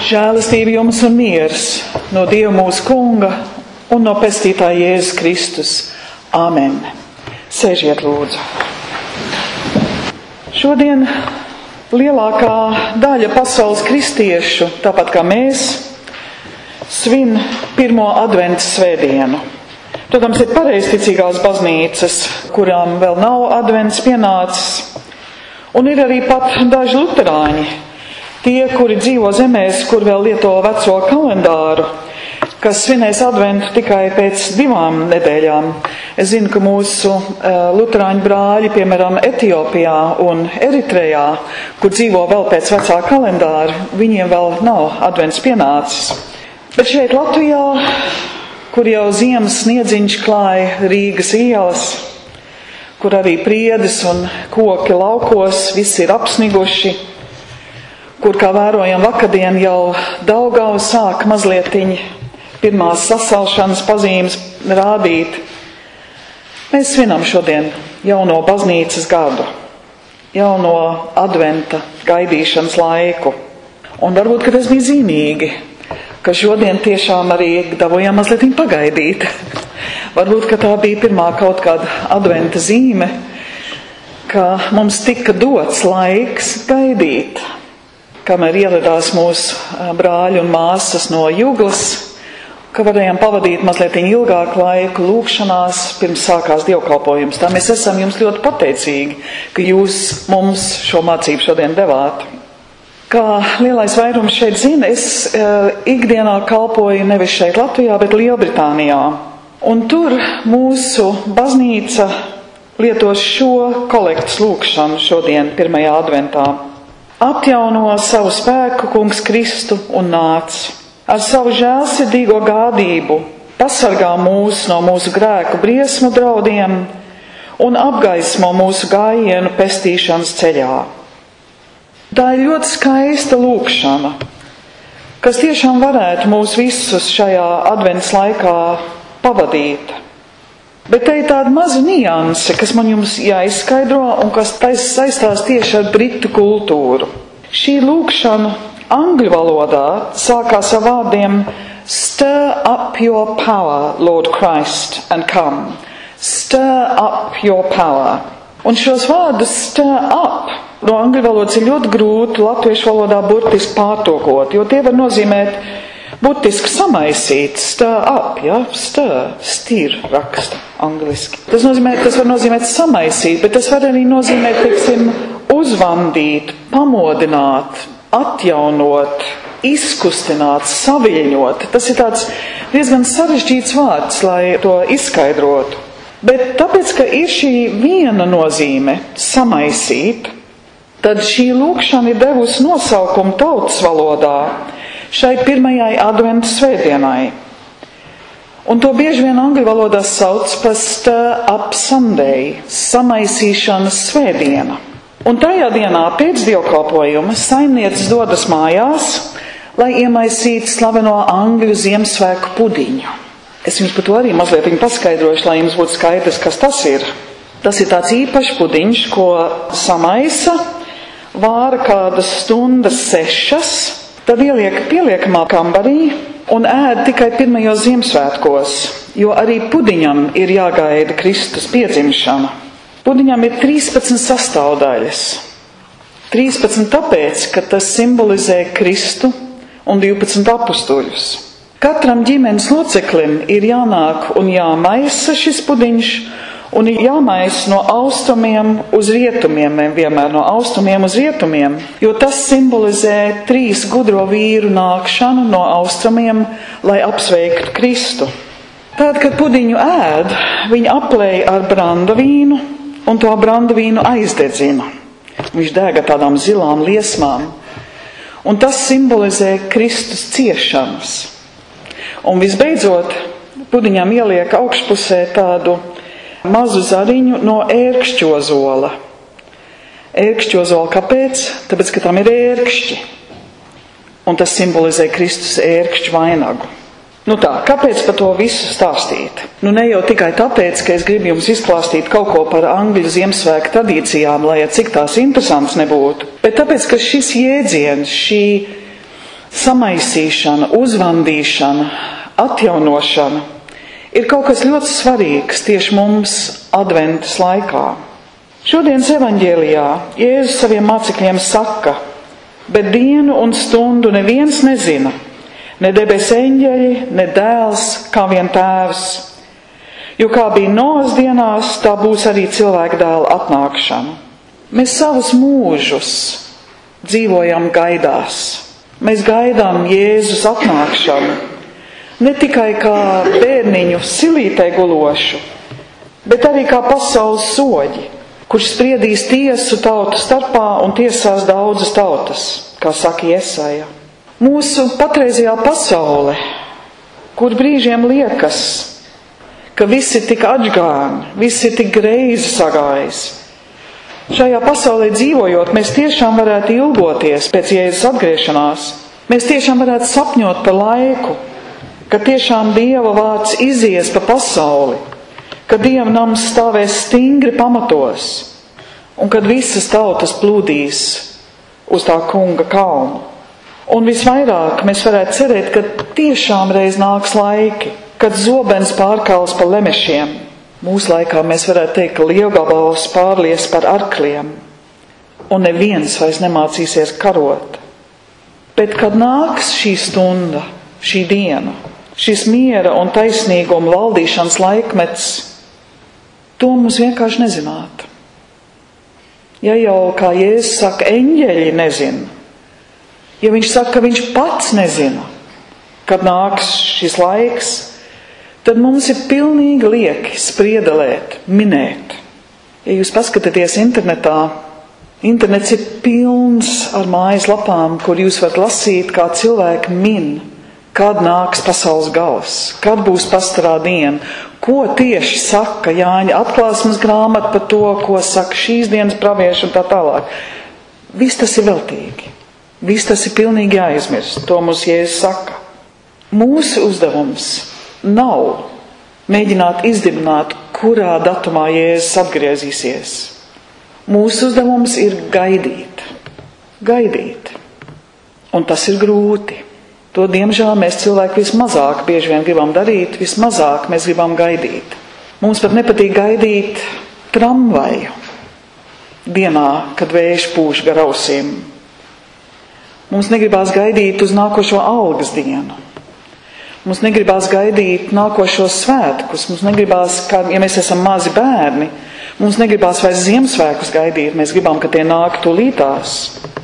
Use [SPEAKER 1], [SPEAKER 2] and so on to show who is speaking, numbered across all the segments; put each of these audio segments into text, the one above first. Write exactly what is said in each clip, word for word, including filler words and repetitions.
[SPEAKER 1] Žēlastība jums un miers no Dieva mūsu Kunga un no Pestītāja Jēzus Kristus. Āmen. Sēžiet lūdzu. Šodien lielākā daļa pasaules kristiešu, tāpat kā mēs, svin pirmo adventa svētdienu. Protams, ir pareizticīgās baznīcas, kurām vēl nav advents pienācis, un ir arī pat daži luterāņi, tie, kuri dzīvo zemēs, kur vēl lieto veco kalendāru, kas svinēs adventu tikai pēc divām nedēļām. Es zinu, ka mūsu uh, luterāņu brāļi, piemēram, Etiopijā un Eritrejā, kur dzīvo vēl pēc vecā kalendāra, viņiem vēl nav advents pienācis. Bet šeit Latvijā, kur jau ziemas sniedziņš klāja Rīgas ielas, kur arī priedes un koki laukos, viss ir apsniguši, kur, kā vērojam vakardien, jau Daugava sāk mazlietiņi pirmās sasalšanas pazīmes rādīt. Mēs svinam šodien jauno baznīcas gadu, jauno adventa gaidīšanas laiku. Un varbūt, ka tas bija zīmīgi, ka šodien tiešām arī dabūjām mazlietiņi pagaidīt. Varbūt, ka tā bija pirmā kaut kāda adventa zīme, ka mums tika dots laiks gaidīt, kamēr ieradās mūsu brāļi un māsas no Juglas, ka varējām pavadīt mazliet ilgāku laiku lūgšanās, pirms sākās dievkalpojums. Tā mēs esam jums ļoti pateicīgi, ka jūs mums šo mācību šodien devāt. Kā lielais vairums šeit zina, es uh, ikdienā kalpoju nevis šeit Latvijā, bet Lielbritānijā. Un tur mūsu baznīca lietos šo kolektas lūgšanu šodien, pirmajā adventā. Atjauno savu spēku, Kungs Kristu, un nāc. Ar savu žēlsirdīgo gādību pasargā mūs no mūsu grēku briesmu draudiem un apgaismo mūsu gājienu pestīšanas ceļā. Tā ir ļoti skaista lūgšana, kas tiešām varētu mūs visus šajā advents laikā pavadīt. Bet te ir tāda maza nianse, kas man jums jāizskaidro un kas saistās tieši ar britu kultūru. Šī lūgšana angļu valodā sākās ar vārdiem Stir up your power, Lord Christ, and come. Stir up your power. Un šos vārdus stir up no angļu valodas ir ļoti grūti latviešu valodā burtiski pārtulkot, jo tie var nozīmēt burtiski samaisīt, stir up, ja, stir, stir raksta angliski. Tas nozīmē, tas var nozīmēt samaisīt, bet tas var arī nozīmēt, teiksim, uzvandīt, pamodināt, atjaunot, izkustināt, saviļņot. Tas ir tāds diezgan sarežģīts vārds, lai to izskaidrotu. Bet tāpēc, ka ir šī viena nozīme, samaisīt, tad šī lūgšana ir devusi nosaukumu tautas valodā šai pirmajai adventa svētdienai. Un to bieži vien angļu valodā sauc par Stir Up Sunday, samaisīšanas svētdiena. Un tajā dienā pēc dievkalpojuma saimnieces dodas mājās, lai iemaisītu slaveno angļu Ziemassvētku pudiņu. Es jums par to arī mazliet paskaidrošu, lai jums būtu skaidrs, kas tas ir. Tas ir tāds īpašs pudiņš, ko samaisa, vāra kādas stundas sešas, tad ieliek pieliekamā kambarī un ēd tikai pirmajos Ziemassvētkos, jo arī pudiņam ir jāgaida Kristus piedzimšana. Pudiņam ir trīspadsmit sastāvdaļas. trīspadsmit tāpēc, ka tas simbolizē Kristu un divpadsmit apustuļus. Katram ģimenes loceklim ir jānāk un jāmaisa šis pudiņš, un ir jāmaisa no austrumiem uz rietumiem, vienmēr no austrumiem uz rietumiem, jo tas simbolizē trīs gudro vīru nākšanu no austrumiem, lai apsveiktu Kristu. Tad, kad pudiņu ēd, viņi aplēj ar brandavīnu, un to brandavīnu aizdedzina. Viņš deg ar tādām zilām liesmām, un tas simbolizē Kristus ciešanas. Un visbeidzot, pudiņām ieliek augšpusē tādu mazu zariņu no ērkšķozola. Ērkšķozola kāpēc? Tāpēc, ka tam ir ērkšķi. Un tas simbolizē Kristus ērkšķu vainagu. Nu tā, kāpēc par to visu stāstīt? Nu ne jau tikai tāpēc, ka es gribu jums izklāstīt kaut ko par angļu Ziemassvētku tradīcijām, lai cik tās interesants nebūtu, bet tāpēc, ka šis jēdziens, šī samaisīšana, uzvandīšana, atjaunošana ir kaut kas ļoti svarīgs tieši mums adventas laikā. Šodienas evaņģēlijā Jēzus saviem mācekļiem saka, bet dienu un stundu neviens nezina, ne debes eņģeļi, ne dēls, kā vien tēvs. Jo kā bija Noas dienās, tā būs arī cilvēka dēla atnākšana. Mēs savus mūžus dzīvojam gaidās. Mēs gaidām Jēzus atnākšanu. Ne tikai kā bērniņu silītē gulošu, bet arī kā pasaules soģi, kurš spriedīs tiesu tautu starpā un tiesās daudzas tautas, kā saka Jesaja. Mūsu patreizajā pasaule, kur brīžiem liekas, ka viss ir tik atžgāni, viss ir tik greizi sagājis. Šajā pasaulē dzīvojot, mēs tiešām varētu ilgoties pēc Jēzus atgriešanās. Mēs tiešām varētu sapņot par laiku, kad tiešām Dieva vārds izies pa pasauli, kad Dieva nams stāvēs stingri pamatos un kad visas tautas plūdīs uz tā kunga kalnu. Un visvairāk mēs varētu cerēt, ka tiešām reiz nāks laiki, kad zobens pārkals pa lemešiem. Mūsu laikā mēs varētu teikt, ka lielgabals pārlies par arkliem, un neviens vairs nemācīsies karot. Bet kad nāks šī stunda, šī diena, šis miera un taisnīguma valdīšanas laikmets, to mums vienkārši nezināt. Ja jau, kā Jēzus saka, eņģeļi nezina, ja viņš saka, ka viņš pats nezina, kad nāks šis laiks, tad mums ir pilnīgi lieki spriedelēt, minēt. Ja jūs paskatāties internetā, internets ir pilns ar mājaslapām, kur jūs varat lasīt, kā cilvēki min, kad nāks pasaules gals, kad būs pastarā diena, ko tieši saka Jāņa atklāsmes grāmata par to, ko saka šīs dienas pravieši un tā tālāk. Viss tas ir veltīgi. Viss tas ir pilnīgi jāizmirst, to mums Jēzus saka. Mūsu uzdevums nav mēģināt izdibināt, kurā datumā Jēzus atgriezīsies. Mūsu uzdevums ir gaidīt. Gaidīt. Un tas ir grūti. To, diemžēl, mēs cilvēki vismazāk bieži vien gribam darīt, vismazāk mēs gribam gaidīt. Mums pat nepatīk gaidīt tramvaju dienā, kad vējš pūš gar ausīm. Mums negribās gaidīt uz nākošo algas dienu. Mums negribās gaidīt nākošos svētkus. Mums negribās, kā, ja mēs esam mazi bērni, mums negribās vairs Ziemassvētkus gaidīt. Mēs gribam, ka tie nāk tūlītās.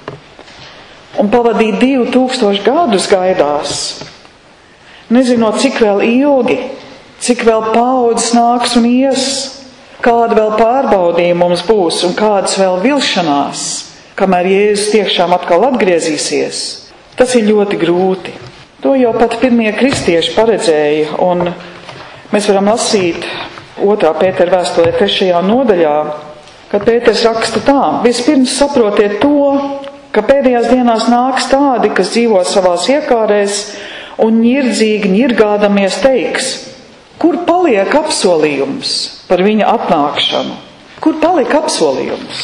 [SPEAKER 1] Un pavadīt divu tūkstošu gadus gaidās, nezinot, cik vēl ilgi, cik vēl paaudzes nāks un ies, kāda vēl pārbaudījuma mums būs un kādas vēl vilšanās, kamēr Jēzus tiešām atkal atgriezīsies, tas ir ļoti grūti. To jau pat pirmie kristieši paredzēja, un mēs varam lasīt otrā Pētera vēstulē trešajā nodaļā, kad Pēters raksta tā: vispirms saprotiet to, ka pēdējās dienās nāks tādi, kas dzīvo savās iekārēs un ņirdzīgi ņirgādamies teiks, kur paliek apsolījums par viņa atnākšanu? Kur palika apsolījums?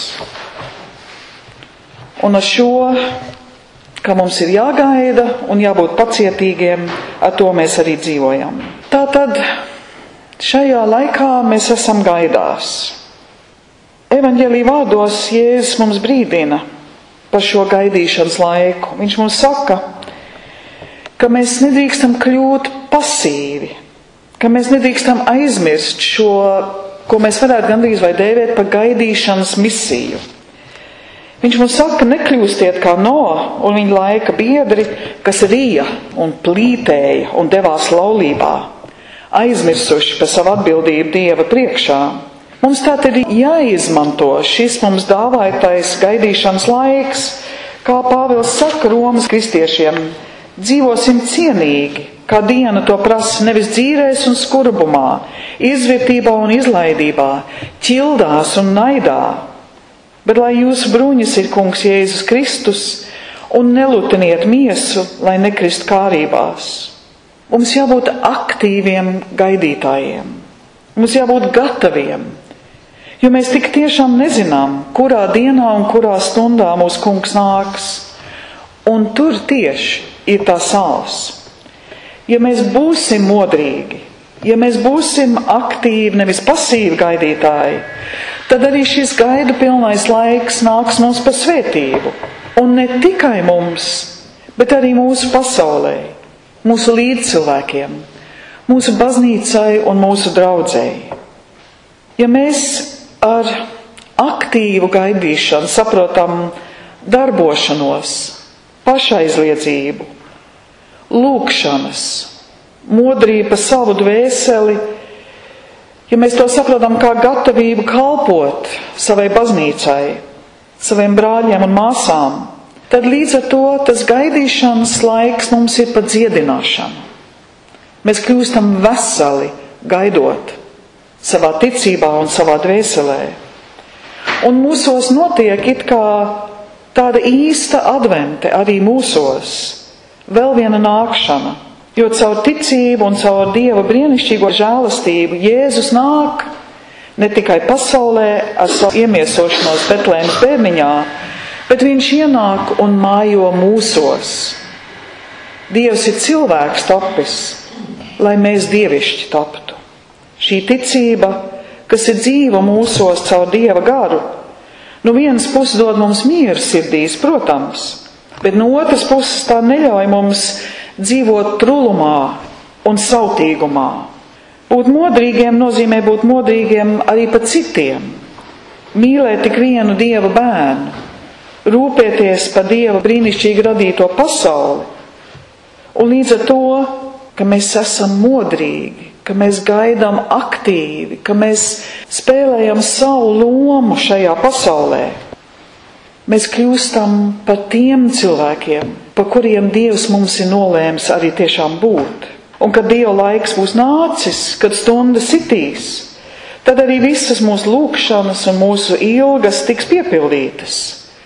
[SPEAKER 1] Un ar šo, ka mums ir jāgaida un jābūt pacietīgiem, ar to mēs arī dzīvojam. Tātad šajā laikā mēs esam gaidās. Evaņģēlija vārdos Jēzus mums brīdina par šo gaidīšanas laiku. Viņš mums saka, ka mēs nedrīkstam kļūt pasīvi, ka mēs nedrīkstam aizmirst šo, ko mēs varētu gandrīz vai dēvēt par gaidīšanas misiju. Viņš mums saka, nekļūstiet kā Noa un viņa laika biedri, kas rija un plītēja un devās laulībā, aizmirsuši par savu atbildību Dieva priekšā. Mums tātad ir jāizmanto šis mums dāvātais gaidīšanas laiks, kā Pāvils saka Romas kristiešiem, dzīvosim cienīgi, kā diena to prasa, nevis dzīrēs un skurbumā, izvērtībā un izlaidībā, ķildās un naidā. Bet lai jūsu bruņas ir kungs Jēzus Kristus un nelutiniet miesu, lai nekrist kārībās. Mums jābūt aktīviem gaidītājiem. Mums jābūt gataviem, jo mēs tik tiešām nezinām, kurā dienā un kurā stundā mūsu kungs nāks. Un tur tieši ir tā sāls. Ja mēs būsim modrīgi, ja mēs būsim aktīvi, nevis pasīvi gaidītāji, tad arī šis gaidu pilnais laiks nāks mums par svētību. Un ne tikai mums, bet arī mūsu pasaulē, mūsu līdzcilvēkiem, mūsu baznīcai un mūsu draudzei. Ja mēs ar aktīvu gaidīšanu saprotam darbošanos, pašaizliedzību, lūgšanas, modrību par savu dvēseli, ja mēs to saprotam kā gatavību kalpot savai baznīcai, saviem brāļiem un māsām, tad līdz ar to tas gaidīšanas laiks mums ir par dziedināšanu. Mēs kļūstam veseli gaidot savā ticībā un savā dvēselē. Un mūsos notiek it kā tāda īsta advente arī mūsos, vēl viena nākšana, jo caur ticību un caur Dieva brīnišķīgo žēlastību Jēzus nāk ne tikai pasaulē ar savu iemiesošanos Betlēmas bērniņā, bet viņš ienāk un mājo mūsos. Dievs ir cilvēks tapis, lai mēs dievišķi taptu. Šī ticība, kas ir dzīva mūsos caur Dieva garu, no vienas puses dod mums mieru sirdīs, protams, bet no otras puses tā neļauj mums dzīvot trulumā un sautīgumā. Būt modrīgiem nozīmē būt modrīgiem arī par citiem, mīlēt tik vienu Dieva bērnu, rūpēties par Dieva brīnišķīgi radīto pasauli, un līdz ar to, ka mēs esam modrīgi, ka mēs gaidām aktīvi, ka mēs spēlējam savu lomu šajā pasaulē. Mēs kļūstam par tiem cilvēkiem, par kuriem Dievs mums ir nolēmis arī tiešām būt. Un kad Dieva laiks būs nācis, kad stunda sitīs, tad arī visas mūsu lūgšanas un mūsu ilgas tiks piepildītas.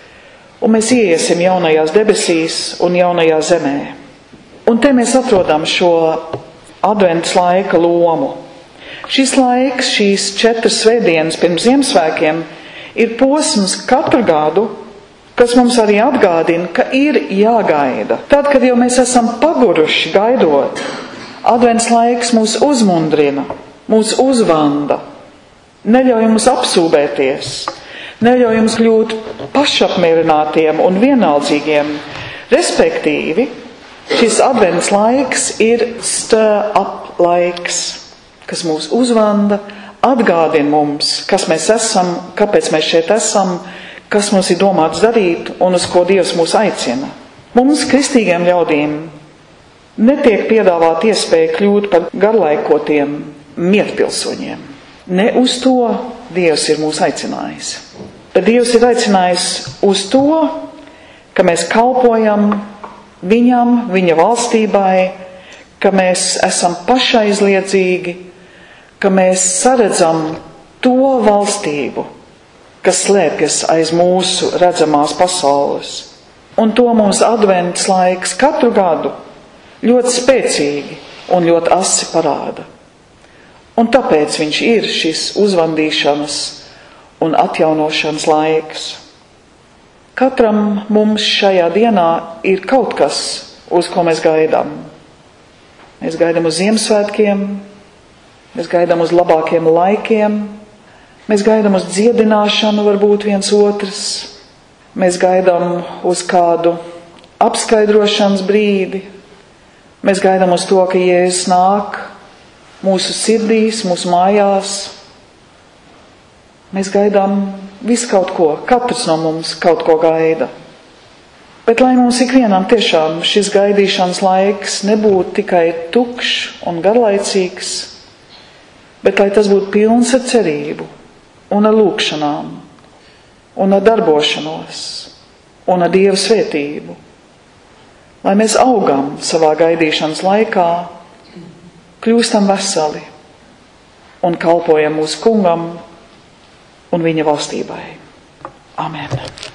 [SPEAKER 1] Un mēs ieiesim jaunajās debesīs un jaunajā zemē. Un te mēs atrodam šo adventas laika lomu. Šis laiks, šīs četras svētdienas pirms Ziemassvētkiem, ir posms katru gadu, kas mums arī atgādina, ka ir jāgaida. Tad, kad jau mēs esam paguruši gaidot, advents laiks mūs uzmundrina, mūs uzvanda, neļauj mums apsūbēties, neļauj mums kļūt pašapmierinātiem un vienaldzīgiem. Respektīvi, šis advents laiks ir stir-up laiks, kas mūs uzvanda, atgādina mums, kas mēs esam, kāpēc mēs šeit esam, kas mums ir domāts darīt un uz ko Dievs mūs aicina. Mums, kristīgiem ļaudīm, netiek piedāvāt iespēja kļūt par garlaikotiem mierpilsoņiem. Ne uz to Dievs ir mūs aicinājis. Bet Dievs ir aicinājis uz to, ka mēs kalpojam Viņam, Viņa valstībai, ka mēs esam pašaizliedzīgi, ka mēs saredzam to valstību, kas slēpjas aiz mūsu redzamās pasaules. Un to mums advents laiks katru gadu ļoti spēcīgi un ļoti asi parāda. Un tāpēc viņš ir šis uzvandīšanas un atjaunošanas laiks. Katram mums šajā dienā ir kaut kas, uz ko mēs gaidām. Mēs gaidām uz Ziemassvētkiem, mēs gaidām uz labākiem laikiem, mēs gaidām uz dziedināšanu varbūt viens otrs, mēs gaidām uz kādu apskaidrošanas brīdi, mēs gaidām uz to, ka Jēzus nāk mūsu sirdīs, mūsu mājās. Mēs gaidām visu kaut ko, katrs no mums kaut ko gaida. Bet lai mums ikvienam tiešām šis gaidīšanas laiks nebūtu tikai tukšs un garlaicīgs, bet lai tas būtu pilns ar cerību un ar lūgšanām un ar darbošanos un ar Dieva svētību. Lai mēs augam savā gaidīšanas laikā, kļūstam veseli un kalpojam mūsu Kungam un Viņa valstībai. Amen.